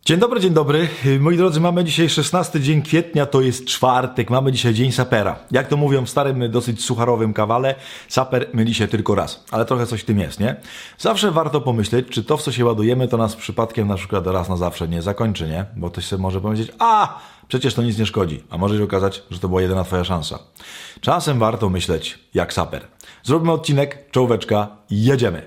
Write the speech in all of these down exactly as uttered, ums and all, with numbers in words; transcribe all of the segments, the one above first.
Dzień dobry, dzień dobry. Moi drodzy, mamy dzisiaj szesnasty dzień kwietnia, to jest czwartek, mamy dzisiaj dzień sapera. Jak to mówią w starym, dosyć sucharowym kawale, saper myli się tylko raz, ale trochę coś w tym jest, nie? Zawsze warto pomyśleć, czy to, w co się ładujemy, to nas przypadkiem na przykład raz na zawsze nie zakończy, nie? Bo ktoś sobie może powiedzieć, a przecież to nic nie szkodzi, a może się okazać, że to była jedyna twoja szansa. Czasem warto myśleć jak saper. Zrobimy odcinek, czołóweczka i jedziemy.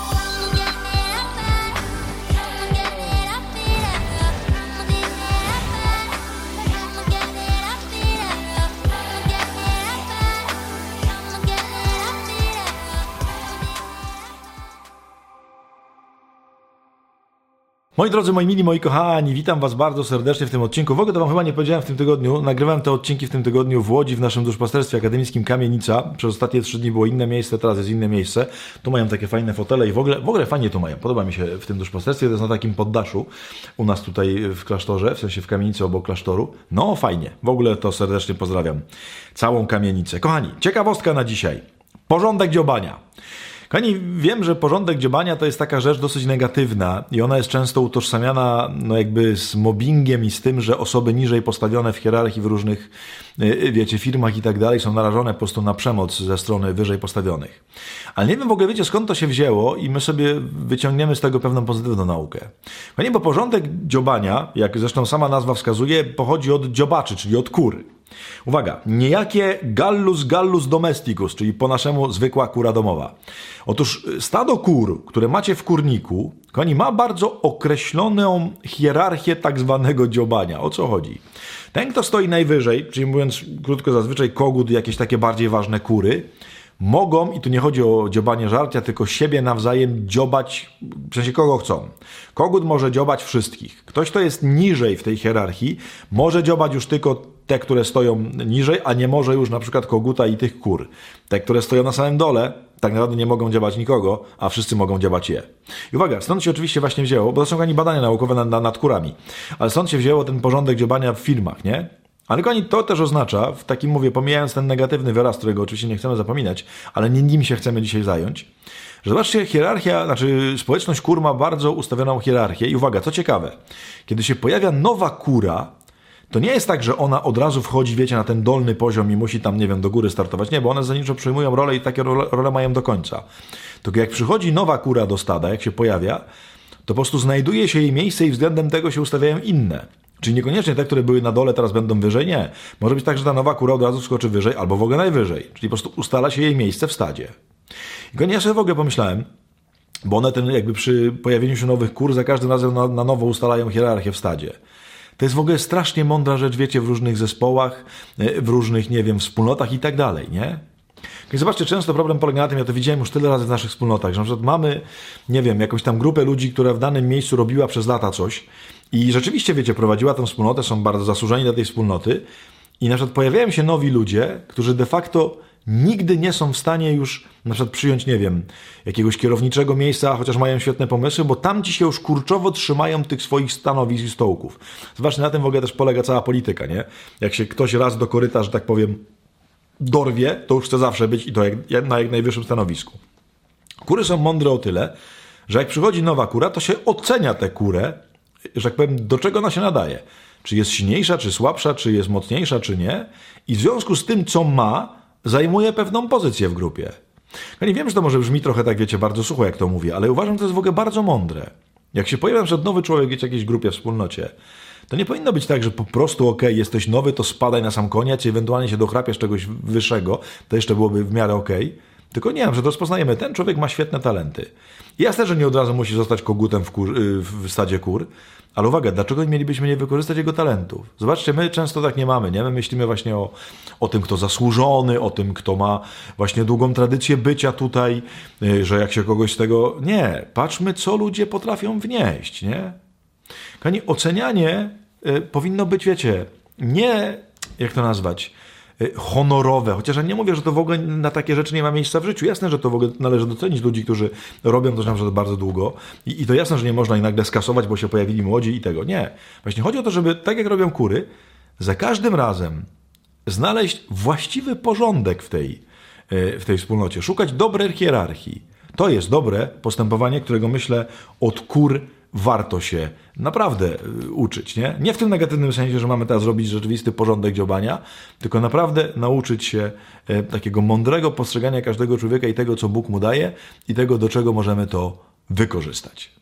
Moi drodzy, moi mili, moi kochani, witam was bardzo serdecznie w tym odcinku. W ogóle to wam chyba nie powiedziałem w tym tygodniu. Nagrywałem te odcinki w tym tygodniu w Łodzi, w naszym duszpasterstwie akademickim Kamienica. Przez ostatnie trzy dni było inne miejsce, teraz jest inne miejsce. Tu mają takie fajne fotele i w ogóle, w ogóle fajnie tu mają. Podoba mi się w tym duszpasterstwie. To jest na takim poddaszu u nas tutaj w klasztorze, w sensie w kamienicy obok klasztoru. No fajnie. W ogóle to serdecznie pozdrawiam całą kamienicę. Kochani, ciekawostka na dzisiaj. Porządek dziobania. Kochani, wiem, że porządek dziobania to jest taka rzecz dosyć negatywna i ona jest często utożsamiana no jakby z mobbingiem i z tym, że osoby niżej postawione w hierarchii w różnych, wiecie, firmach i tak dalej są narażone po prostu na przemoc ze strony wyżej postawionych. Ale nie wiem w ogóle, wiecie, skąd to się wzięło i my sobie wyciągniemy z tego pewną pozytywną naukę. Kochani, bo porządek dziobania, jak zresztą sama nazwa wskazuje, pochodzi od dziobaczy, czyli od kur. Uwaga, niejakie gallus gallus domesticus, czyli po naszemu zwykła kura domowa. Otóż stado kur, które macie w kurniku, kochani, ma bardzo określoną hierarchię tak zwanego dziobania. O co chodzi? Ten, kto stoi najwyżej, czyli mówiąc krótko, zazwyczaj kogut i jakieś takie bardziej ważne kury, mogą, i tu nie chodzi o dziobanie żarcia, tylko siebie nawzajem dziobać, w sensie kogo chcą. Kogut może dziobać wszystkich. Ktoś, kto jest niżej w tej hierarchii, może dziobać już tylko te, które stoją niżej, a nie może już na przykład koguta i tych kur. Te, które stoją na samym dole, tak naprawdę nie mogą dziobać nikogo, a wszyscy mogą dziobać je. I uwaga, stąd się oczywiście właśnie wzięło, bo to są ani badania naukowe nad, nad, nad kurami, ale stąd się wzięło ten porządek dziobania w firmach, nie? Ale kochani, to też oznacza, w takim mówię, pomijając ten negatywny wyraz, którego oczywiście nie chcemy zapominać, ale nie nim się chcemy dzisiaj zająć, że zobaczcie, hierarchia, znaczy społeczność kur ma bardzo ustawioną hierarchię i uwaga, co ciekawe, kiedy się pojawia nowa kura, to nie jest tak, że ona od razu wchodzi, wiecie, na ten dolny poziom i musi tam, nie wiem, do góry startować. Nie, bo one zasadniczo przyjmują rolę i takie role, role mają do końca. Tylko jak przychodzi nowa kura do stada, jak się pojawia, to po prostu znajduje się jej miejsce i względem tego się ustawiają inne. Czyli niekoniecznie te, które były na dole, teraz będą wyżej, nie. Może być tak, że ta nowa kura od razu skoczy wyżej, albo w ogóle najwyżej. Czyli po prostu ustala się jej miejsce w stadzie. I ja sobie w ogóle pomyślałem, bo one ten jakby przy pojawieniu się nowych kur za każdym razem na, na nowo ustalają hierarchię w stadzie. To jest w ogóle strasznie mądra rzecz, wiecie, w różnych zespołach, w różnych, nie wiem, wspólnotach i tak dalej, nie? I zobaczcie, często problem polega na tym, ja to widziałem już tyle razy w naszych wspólnotach, że na przykład mamy, nie wiem, jakąś tam grupę ludzi, która w danym miejscu robiła przez lata coś i rzeczywiście, wiecie, prowadziła tę wspólnotę, są bardzo zasłużeni dla tej wspólnoty i na przykład pojawiają się nowi ludzie, którzy de facto nigdy nie są w stanie już na przykład przyjąć, nie wiem, jakiegoś kierowniczego miejsca, chociaż mają świetne pomysły, bo tam ci się już kurczowo trzymają tych swoich stanowisk i stołków. Zobaczcie, na tym w ogóle też polega cała polityka, nie? Jak się ktoś raz do koryta, że tak powiem, dorwie, to już chce zawsze być i to jak, na jak najwyższym stanowisku. Kury są mądre o tyle, że jak przychodzi nowa kura, to się ocenia tę kurę, że tak powiem, do czego ona się nadaje. Czy jest silniejsza, czy słabsza, czy jest mocniejsza, czy nie. I w związku z tym, co ma, zajmuje pewną pozycję w grupie. Ja nie wiem, że to może brzmi trochę tak, wiecie, bardzo sucho, jak to mówię, ale uważam, że to jest w ogóle bardzo mądre. Jak się pojawia na przykład nowy człowiek w jakiejś grupie, wspólnocie, to nie powinno być tak, że po prostu okej, okay, jesteś nowy, to spadaj na sam koniec i ewentualnie się dochrapiesz czegoś wyższego, to jeszcze byłoby w miarę okej. Okay. Tylko nie wiem, że to rozpoznajemy, ten człowiek ma świetne talenty. I jasne, że nie od razu musi zostać kogutem w, kur, w stadzie kur, ale uwaga, dlaczego mielibyśmy nie wykorzystać jego talentów? Zobaczcie, my często tak nie mamy, nie? My myślimy właśnie o, o tym, kto zasłużony, o tym, kto ma właśnie długą tradycję bycia tutaj, że jak się kogoś z tego... Nie, patrzmy, co ludzie potrafią wnieść, nie? Kochani, ocenianie y, powinno być, wiecie, nie, jak to nazwać, y, honorowe, chociaż ja nie mówię, że to w ogóle na takie rzeczy nie ma miejsca w życiu. Jasne, że to w ogóle należy docenić ludzi, którzy robią to na przykład bardzo długo i, i to jasne, że nie można ich nagle skasować, bo się pojawili młodzi i tego. Nie. Właśnie chodzi o to, żeby, tak jak robią kury, za każdym razem znaleźć właściwy porządek w tej, y, w tej wspólnocie, szukać dobrej hierarchii. To jest dobre postępowanie, którego myślę od kur warto się naprawdę uczyć, nie? Nie w tym negatywnym sensie, że mamy teraz robić rzeczywisty porządek dziobania, tylko naprawdę nauczyć się takiego mądrego postrzegania każdego człowieka i tego, co Bóg mu daje i tego, do czego możemy to wykorzystać.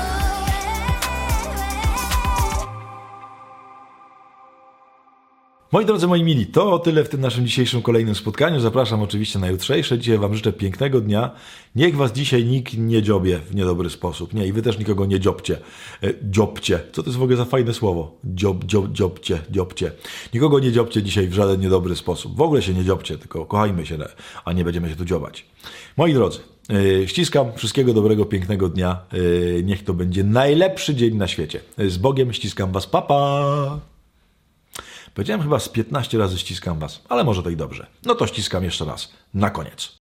Moi drodzy, moi mili, to tyle w tym naszym dzisiejszym kolejnym spotkaniu. Zapraszam oczywiście na jutrzejsze. Dzisiaj wam życzę pięknego dnia. Niech was dzisiaj nikt nie dziobie w niedobry sposób. Nie, i wy też nikogo nie dziobcie. E, dziobcie. Co to jest w ogóle za fajne słowo? Dziob, dziob, dziobcie, dziobcie. Nikogo nie dziobcie dzisiaj w żaden niedobry sposób. W ogóle się nie dziobcie, tylko kochajmy się, a nie będziemy się tu dziobać. Moi drodzy, e, ściskam. Wszystkiego dobrego, pięknego dnia. E, niech to będzie najlepszy dzień na świecie. Z Bogiem, ściskam was. Pa, pa! Powiedziałem chyba z piętnaście razy ściskam was, ale może to i dobrze. No to ściskam jeszcze raz, na koniec.